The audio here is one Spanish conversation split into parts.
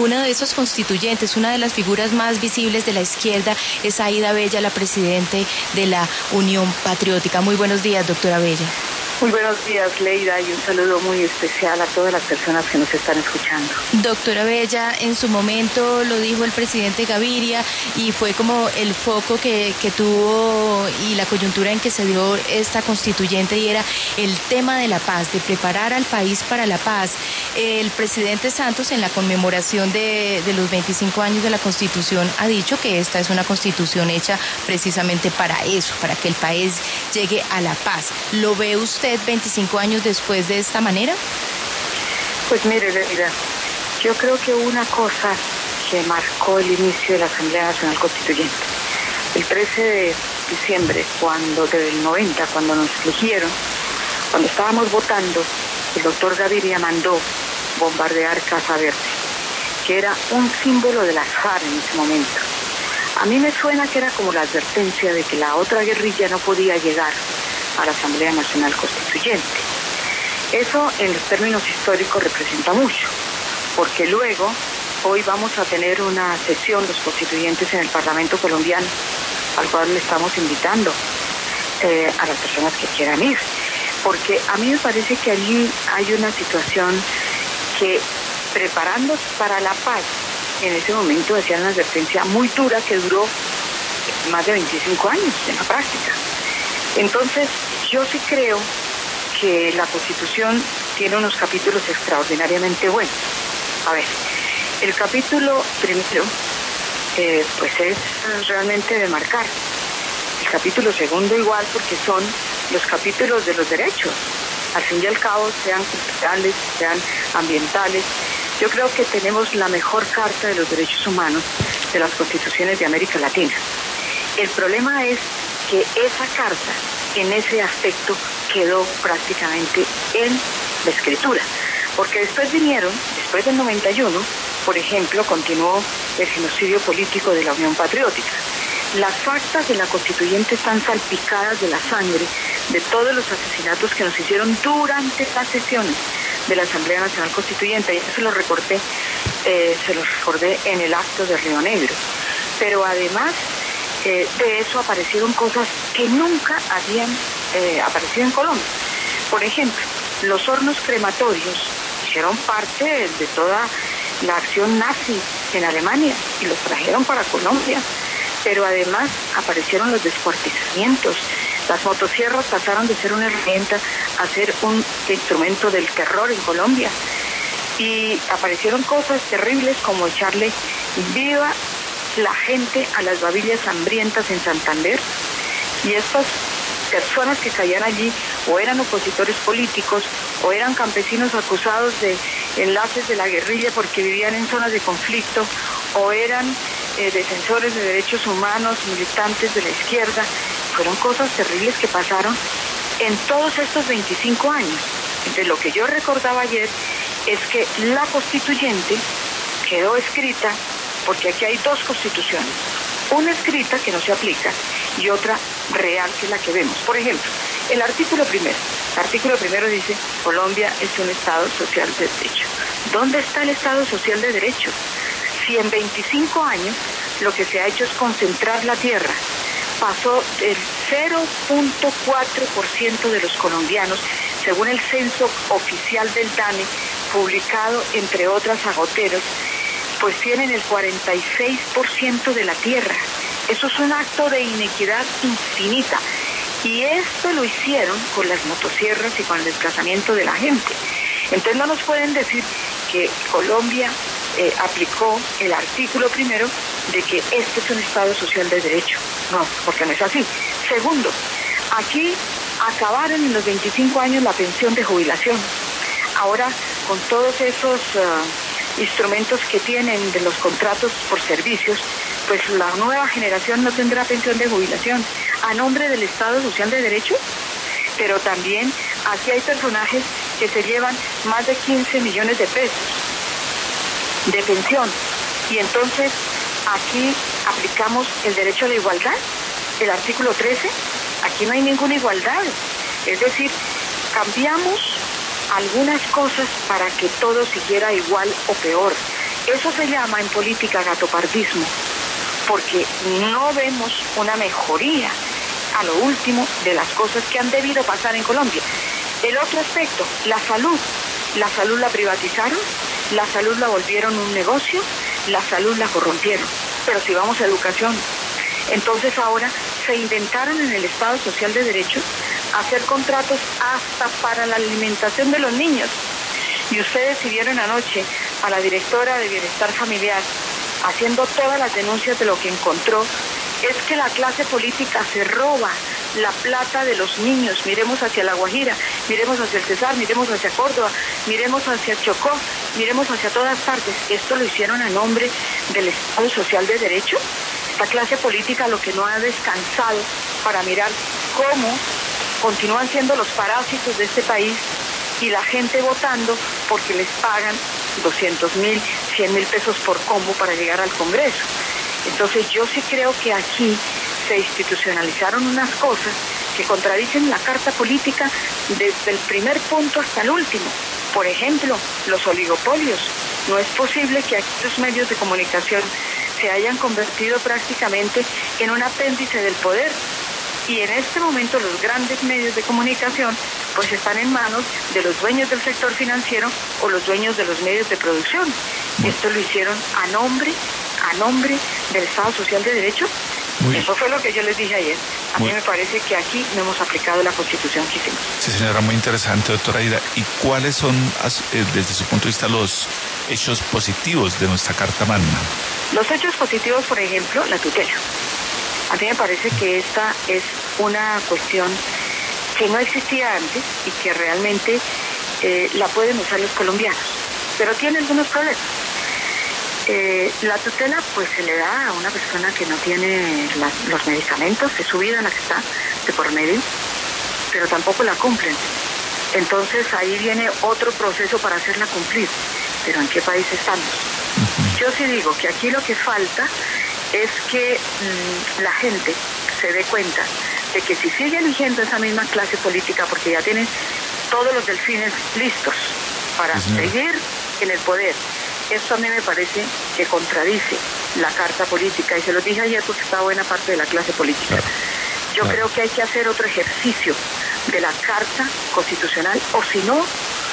Uno de esos constituyentes, una de las figuras más visibles de la izquierda, es Aída Bella, la presidente de la Unión Patriótica. Muy buenos días, doctora Bella. Muy buenos días, Leida, y un saludo muy especial a todas las personas que nos están escuchando. Doctora Bella, en su momento lo dijo el presidente Gaviria y fue como el foco que tuvo y la coyuntura en que se dio esta constituyente, y era el tema de la paz, de preparar al país para la paz. El presidente Santos, en la conmemoración de los 25 años de la Constitución, ha dicho que esta es una constitución hecha precisamente para eso, para que el país llegue a la paz. ¿Lo ve usted 25 años después de esta manera? Pues mire, Leida, yo creo que hubo una cosa que marcó el inicio de la Asamblea Nacional Constituyente. El 13 de diciembre del 90, cuando nos eligieron, cuando estábamos votando, el doctor Gaviria mandó bombardear Casa Verde, que era un símbolo de las FARC en ese momento. A mí me suena que era como la advertencia de que la otra guerrilla no podía llegar a la Asamblea Nacional Constituyente. Eso en los términos históricos representa mucho, porque luego, hoy vamos a tener una sesión los constituyentes en el Parlamento colombiano, al cual le estamos invitando a las personas que quieran ir, porque a mí me parece que allí hay una situación que, preparándose para la paz, en ese momento hacían una advertencia muy dura que duró más de 25 años en la práctica. Entonces, yo sí creo que la Constitución tiene unos capítulos extraordinariamente buenos. A ver, el capítulo primero, pues es realmente de marcar. El capítulo segundo igual, porque son los capítulos de los derechos. Al fin y al cabo, sean culturales, sean ambientales. Yo creo que tenemos la mejor carta de los derechos humanos de las constituciones de América Latina. El problema es que esa carta, en ese aspecto, quedó prácticamente en la escritura. Porque después del 91, por ejemplo, continuó el genocidio político de la Unión Patriótica. Las actas de la Constituyente están salpicadas de la sangre de todos los asesinatos que nos hicieron durante las sesiones de la Asamblea Nacional Constituyente. Y se los recordé en el acto de Río Negro. Pero además de eso aparecieron cosas que nunca habían aparecido en Colombia. Por ejemplo, los hornos crematorios hicieron parte de toda la acción nazi en Alemania y los trajeron para Colombia. Pero además aparecieron los descuartizamientos. Las motosierras pasaron de ser una herramienta a ser un instrumento del terror en Colombia. Y aparecieron cosas terribles como echarle viva la gente a las babillas hambrientas en Santander. Y estas personas que caían allí o eran opositores políticos o eran campesinos acusados de enlaces de la guerrilla porque vivían en zonas de conflicto, o eran defensores de derechos humanos, militantes de la izquierda. Fueron cosas terribles que pasaron en todos estos 25 años. Entonces, lo que yo recordaba ayer es que la constituyente quedó escrita, porque aquí hay dos constituciones, una escrita que no se aplica y otra real, que es la que vemos. Por ejemplo, el artículo primero dice: Colombia es un Estado social de derecho. ¿Dónde está el Estado social de derecho? Si en 25 años lo que se ha hecho es concentrar la tierra, pasó del 0.4% de los colombianos, según el censo oficial del DANE, publicado entre otras a Goteros, pues tienen el 46% de la tierra. Eso es un acto de inequidad infinita. Y esto lo hicieron con las motosierras y con el desplazamiento de la gente. Entonces no nos pueden decir que Colombia aplicó el artículo primero de que este es un Estado social de derecho. No, porque no es así. Segundo, aquí acabaron en los 25 años la pensión de jubilación. Ahora, con todos esos instrumentos que tienen de los contratos por servicios, pues la nueva generación no tendrá pensión de jubilación a nombre del Estado social de derecho. Pero también aquí hay personajes que se llevan más de 15 millones de pesos de pensión. Y entonces aquí aplicamos el derecho a la igualdad, el artículo 13. Aquí no hay ninguna igualdad. Es decir, cambiamos algunas cosas para que todo siguiera igual o peor. Eso se llama en política gatopardismo, porque no vemos una mejoría a lo último de las cosas que han debido pasar en Colombia. El otro aspecto, la salud. La salud la privatizaron, la salud la volvieron un negocio, la salud la corrompieron. Pero si vamos a educación, entonces ahora se inventaron en el Estado Social de Derecho hacer contratos hasta para la alimentación de los niños. Y ustedes si vieron anoche a la directora de Bienestar Familiar haciendo todas las denuncias de lo que encontró, es que la clase política se roba la plata de los niños. Miremos hacia La Guajira, miremos hacia el Cesar, miremos hacia Córdoba, miremos hacia Chocó, miremos hacia todas partes. Esto lo hicieron a nombre del Estado Social de Derecho. Esta clase política lo que no ha descansado para mirar cómo continúan siendo los parásitos de este país y la gente votando porque les pagan 200.000, 100.000 pesos por combo para llegar al Congreso. Entonces yo sí creo que aquí se institucionalizaron unas cosas que contradicen la carta política desde el primer punto hasta el último. Por ejemplo, los oligopolios. No es posible que aquí los medios de comunicación se hayan convertido prácticamente en un apéndice del poder. Y en este momento los grandes medios de comunicación pues están en manos de los dueños del sector financiero o los dueños de los medios de producción. Esto lo hicieron a nombre del Estado Social de Derecho. Eso fue lo que yo les dije ayer. A mí me parece que aquí no hemos aplicado la Constitución que hicimos. Sí, señora, muy interesante, doctora Aida. ¿Y cuáles son, desde su punto de vista, los hechos positivos de nuestra Carta Magna? Los hechos positivos, por ejemplo, la tutela. A mí me parece que esta es una cuestión que no existía antes y que realmente la pueden usar los colombianos, pero tiene algunos problemas. La tutela pues se le da a una persona que no tiene los medicamentos, es su vida la que está de por medio, pero tampoco la cumplen. Entonces ahí viene otro proceso para hacerla cumplir. Pero ¿en qué país estamos? Yo sí digo que aquí lo que falta es que la gente se dé cuenta de que si sigue eligiendo esa misma clase política, porque ya tienen todos los delfines listos para seguir en el poder, esto a mí me parece que contradice la carta política, y se lo dije ayer porque está buena parte de la clase política. Yo creo que hay que hacer otro ejercicio de la carta constitucional, o si no,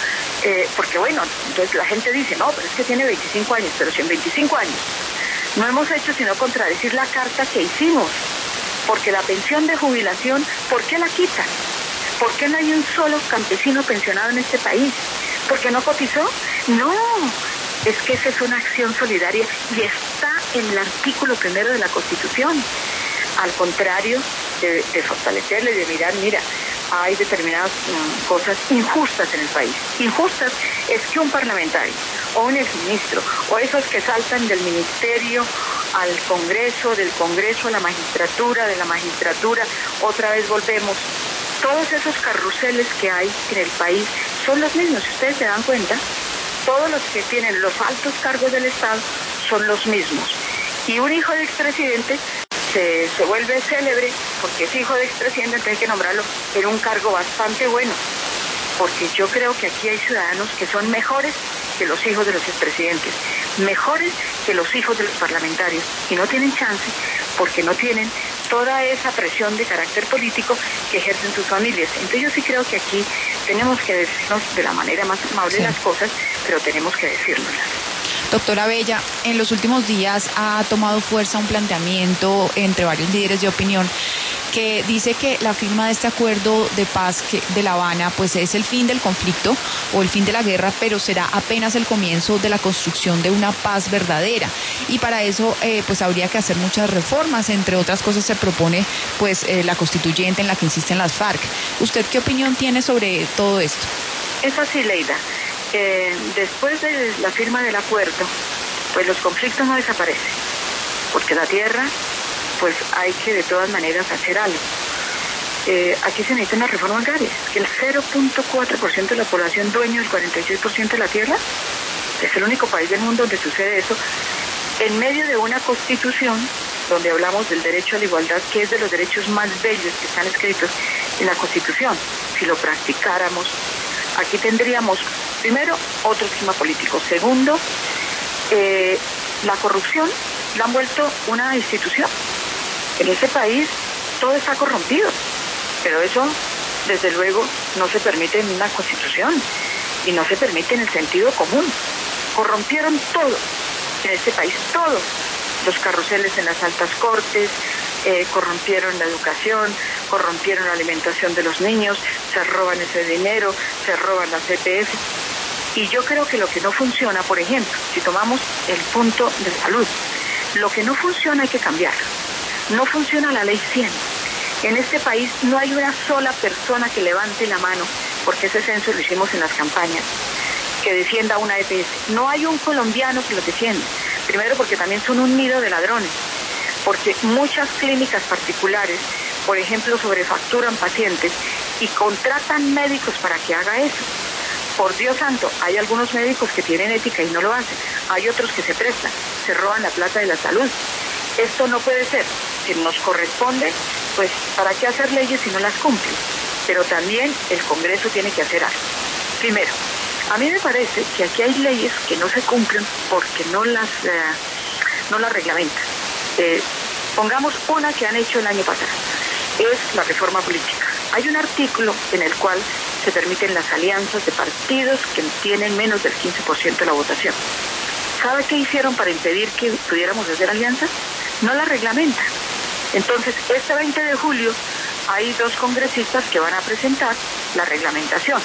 porque bueno, entonces la gente dice, no, pero es que tiene 25 años, pero si en 25 años no hemos hecho sino contradecir la carta que hicimos, porque la pensión de jubilación, ¿por qué la quitan? ¿Por qué no hay un solo campesino pensionado en este país? ¿Por qué no cotizó? No, es que esa es una acción solidaria y está en el artículo 1 de la Constitución. Al contrario de fortalecerle, de mirar, mira, hay determinadas cosas injustas en el país. Injustas es que un parlamentario o un exministro o esos que saltan del ministerio al Congreso, del Congreso a la magistratura, de la magistratura, otra vez volvemos. Todos esos carruseles que hay en el país son los mismos, si ustedes se dan cuenta. Todos los que tienen los altos cargos del Estado son los mismos. Y un hijo de expresidente se vuelve célebre porque es hijo de expresidente, entonces hay que nombrarlo en un cargo bastante bueno. Porque yo creo que aquí hay ciudadanos que son mejores que los hijos de los expresidentes, mejores que los hijos de los parlamentarios, y no tienen chance porque no tienen toda esa presión de carácter político que ejercen sus familias. Entonces yo sí creo que aquí tenemos que decirnos de la manera más amable las cosas, pero tenemos que decírnoslas. Doctora Bella, en los últimos días ha tomado fuerza un planteamiento entre varios líderes de opinión que dice que la firma de este acuerdo de paz de La Habana pues es el fin del conflicto o el fin de la guerra, pero será apenas el comienzo de la construcción de una paz verdadera, y para eso pues habría que hacer muchas reformas. Entre otras cosas se propone pues la constituyente en la que insisten las FARC. ¿Usted qué opinión tiene sobre todo esto? Es así, Leida. Después de la firma del acuerdo, pues los conflictos no desaparecen, porque la tierra, pues hay que de todas maneras hacer algo. Aquí se necesita una reforma agraria, que el 0.4% de la población dueño del 46% de la tierra, es el único país del mundo donde sucede eso, en medio de una constitución donde hablamos del derecho a la igualdad, que es de los derechos más bellos que están escritos en la Constitución. Si lo practicáramos, aquí tendríamos, primero, otro clima político. Segundo, La corrupción la han vuelto una institución. En este país todo está corrompido, pero eso desde luego no se permite en una constitución y no se permite en el sentido común. Corrompieron todo en este país, todo. Los carruseles en las altas cortes, corrompieron la educación, corrompieron la alimentación de los niños, se roban ese dinero, se roban las EPS. Y yo creo que lo que no funciona, por ejemplo, si tomamos el punto de salud, lo que no funciona hay que cambiarlo. No funciona la ley 100. En este país no hay una sola persona que levante la mano, porque ese censo lo hicimos en las campañas, que defienda una EPS. No hay un colombiano que lo defienda. Primero porque también son un nido de ladrones, porque muchas clínicas particulares, por ejemplo, sobrefacturan pacientes y contratan médicos para que haga eso. Por Dios santo, hay algunos médicos que tienen ética y no lo hacen. Hay otros que se prestan, se roban la plata de la salud. Esto no puede ser. Si nos corresponde, pues, ¿para qué hacer leyes si no las cumplen? Pero también el Congreso tiene que hacer algo. Primero, a mí me parece que aquí hay leyes que no se cumplen porque no las reglamentan. Pongamos una que han hecho el año pasado. Es la reforma política. Hay un artículo en el cual se permiten las alianzas de partidos que tienen menos del 15% de la votación. ¿Sabe qué hicieron para impedir que pudiéramos hacer alianzas? No la reglamentan. Entonces, este 20 de julio hay 2 congresistas que van a presentar la reglamentación.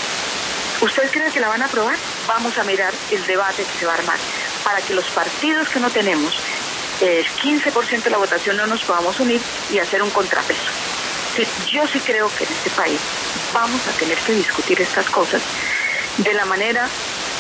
¿Usted cree que la van a aprobar? Vamos a mirar el debate que se va a armar para que los partidos que no tenemos el 15% de la votación no nos podamos unir y hacer un contrapeso. Yo sí creo que en este país vamos a tener que discutir estas cosas de la manera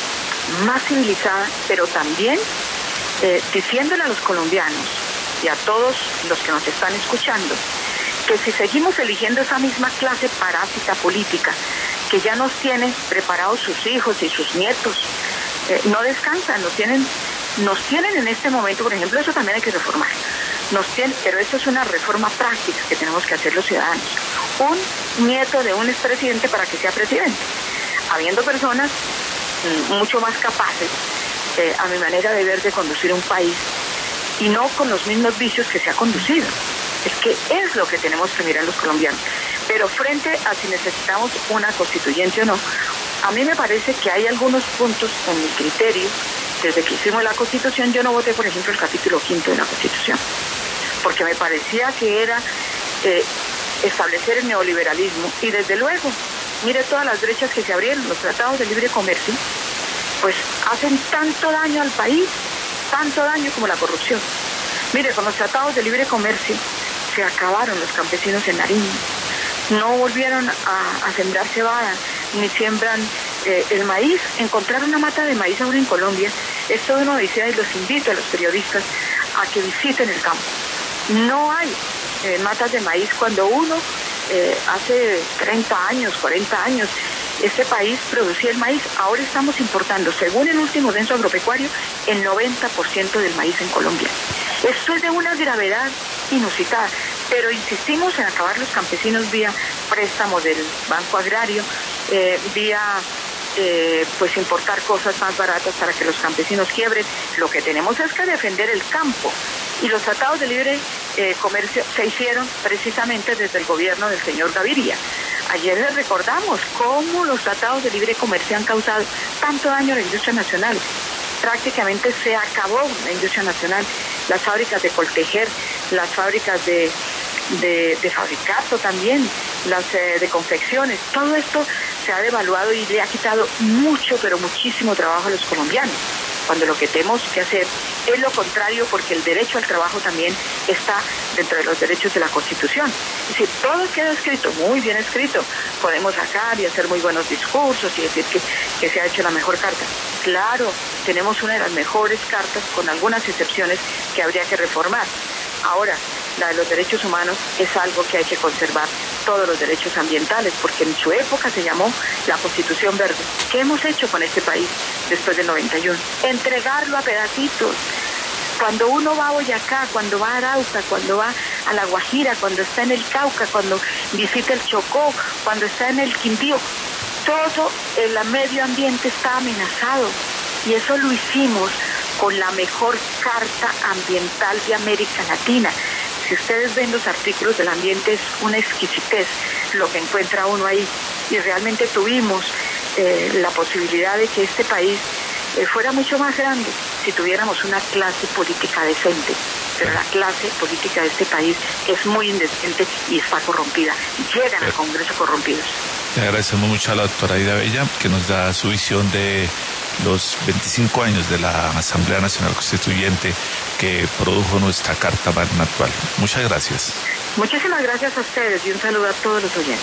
más civilizada, pero también diciéndole a los colombianos y a todos los que nos están escuchando que si seguimos eligiendo esa misma clase parásita política que ya nos tiene preparados sus hijos y sus nietos, no descansan, nos tienen en este momento, por ejemplo, eso también hay que reformar. Pero esto es una reforma práctica que tenemos que hacer los ciudadanos. Un nieto de un expresidente para que sea presidente, habiendo personas mucho más capaces, a mi manera de ver, de conducir un país y no con los mismos vicios que se ha conducido. Es que es lo que tenemos que mirar los colombianos. Pero frente a si necesitamos una constituyente o no, a mí me parece que hay algunos puntos en mi criterio. Desde que hicimos la Constitución, yo no voté, por ejemplo, el capítulo 5 de la Constitución, porque me parecía que era establecer el neoliberalismo. Y desde luego, mire todas las brechas que se abrieron, los tratados de libre comercio, pues hacen tanto daño al país, tanto daño como la corrupción. Mire, con los tratados de libre comercio se acabaron los campesinos en Nariño, no volvieron a sembrar cebada, ni siembran el maíz. Encontrar una mata de maíz ahora en Colombia es toda una odisea y los invito a los periodistas a que visiten el campo. No hay matas de maíz cuando uno hace 30 años, 40 años, este país producía el maíz. Ahora estamos importando, según el último censo agropecuario, el 90% del maíz en Colombia. Esto es de una gravedad inusitada, pero insistimos en acabar los campesinos vía préstamo del Banco Agrario, vía pues importar cosas más baratas para que los campesinos quiebren. Lo que tenemos es que defender el campo, y los tratados de libre comercio se hicieron precisamente desde el gobierno del señor Gaviria. Ayer les recordamos cómo los tratados de libre comercio han causado tanto daño a la industria nacional. Prácticamente se acabó la industria nacional, las fábricas de Coltejer, las fábricas de fabricato también, las de confecciones, todo esto se ha devaluado y le ha quitado mucho, pero muchísimo trabajo a los colombianos, cuando lo que tenemos que hacer es lo contrario, porque el derecho al trabajo también está dentro de los derechos de la Constitución. Es decir, todo queda escrito, muy bien escrito. Podemos sacar y hacer muy buenos discursos y decir que se ha hecho la mejor carta. Claro, tenemos una de las mejores cartas, con algunas excepciones que habría que reformar. Ahora, la de los derechos humanos es algo que hay que conservar, todos los derechos ambientales, porque en su época se llamó la Constitución Verde. ¿Qué hemos hecho con este país después del 91? Entregarlo a pedacitos. Cuando uno va a Boyacá, cuando va a Arauca, cuando va a La Guajira, cuando está en el Cauca, cuando visita el Chocó, cuando está en el Quindío, todo el medio ambiente está amenazado. Y eso lo hicimos con la mejor carta ambiental de América Latina. Si ustedes ven los artículos del ambiente, es una exquisitez lo que encuentra uno ahí. Y realmente tuvimos la posibilidad de que este país fuera mucho más grande si tuviéramos una clase política decente. Pero la clase política de este país es muy indecente y está corrompida. Llegan al Congreso corrompidos. Le agradecemos mucho a la doctora Aida Bella, que nos da su visión de los 25 años de la Asamblea Nacional Constituyente que produjo nuestra Carta Magna actual. Muchas gracias. Muchísimas gracias a ustedes y un saludo a todos los oyentes.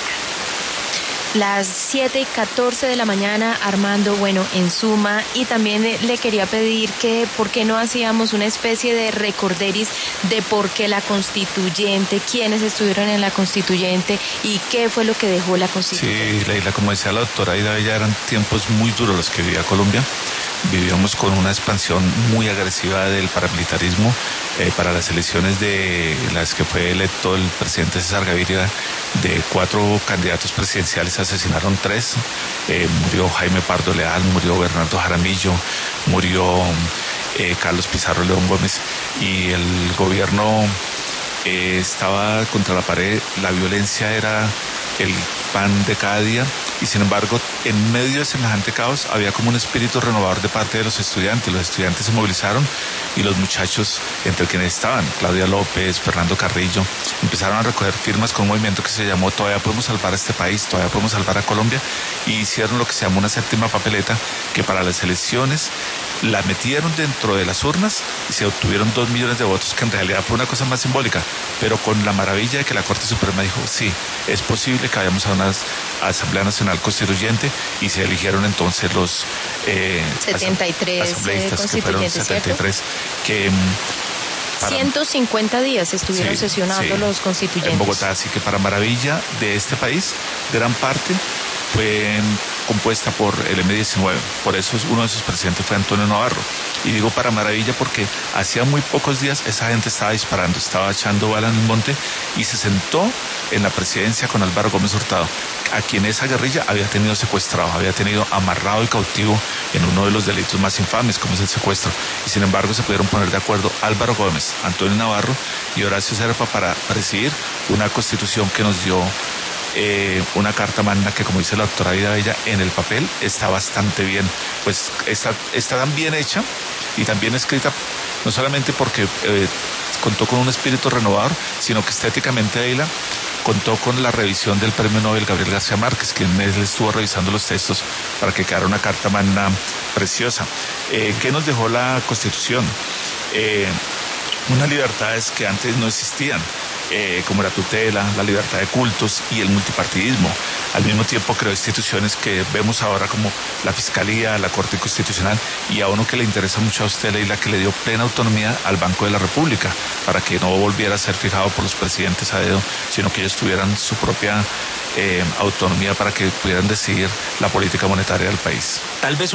Las 7:14 de la mañana, Armando, bueno, en suma, y también le quería pedir que por qué no hacíamos una especie de recorderis de por qué la constituyente, quiénes estuvieron en la constituyente y qué fue lo que dejó la constituyente. Sí, Leila, como decía la doctora Aida Bella, eran tiempos muy duros los que vivía Colombia. Vivíamos con una expansión muy agresiva del paramilitarismo. Para las elecciones de las que fue electo el presidente César Gaviria, de 4 candidatos presidenciales asesinaron 3. Murió Jaime Pardo Leal, murió Bernardo Jaramillo, murió Carlos Pizarro León Gómez, y el gobierno estaba contra la pared. La violencia era el pan de cada día, y sin embargo, en medio de semejante caos había como un espíritu renovador de parte de los estudiantes. Los estudiantes se movilizaron y los muchachos, entre quienes estaban Claudia López, Fernando Carrillo, empezaron a recoger firmas con un movimiento que se llamó Todavía podemos salvar a este país, todavía podemos salvar a Colombia, y hicieron lo que se llamó una séptima papeleta, que para las elecciones la metieron dentro de las urnas y se obtuvieron 2 millones de votos, que en realidad fue una cosa más simbólica, pero con la maravilla de que la Corte Suprema dijo, sí, es posible que vayamos a una Asamblea Nacional Constituyente, y se eligieron entonces los 73 asambleístas, que fueron 73, que 150 días estuvieron sesionando los constituyentes en Bogotá, así que para maravilla de este país, gran parte fue compuesta por el M-19, por eso uno de sus presidentes fue Antonio Navarro. Y digo para maravilla porque hacía muy pocos días esa gente estaba disparando, estaba echando bala en el monte, y se sentó en la presidencia con Álvaro Gómez Hurtado, a quien esa guerrilla había tenido secuestrado, había tenido amarrado y cautivo en uno de los delitos más infames, como es el secuestro. Y sin embargo se pudieron poner de acuerdo Álvaro Gómez, Antonio Navarro y Horacio Serpa para presidir una constitución que nos dio una carta magna que, como dice la doctora Aida Bella, en el papel está bastante bien, pues está tan bien hecha y tan bien escrita, no solamente porque contó con un espíritu renovador, sino que estéticamente Aida contó con la revisión del premio Nobel Gabriel García Márquez, quien él estuvo revisando los textos para que quedara una carta magna preciosa. ¿Qué nos dejó la Constitución? Unas libertades que antes no existían, como la tutela, la libertad de cultos y el multipartidismo. Al mismo tiempo creó instituciones que vemos ahora como la Fiscalía, la Corte Constitucional, y a uno que le interesa mucho a usted, Leila, que le dio plena autonomía al Banco de la República para que no volviera a ser fijado por los presidentes a dedo, sino que ellos tuvieran su propia autonomía para que pudieran decidir la política monetaria del país. Tal vez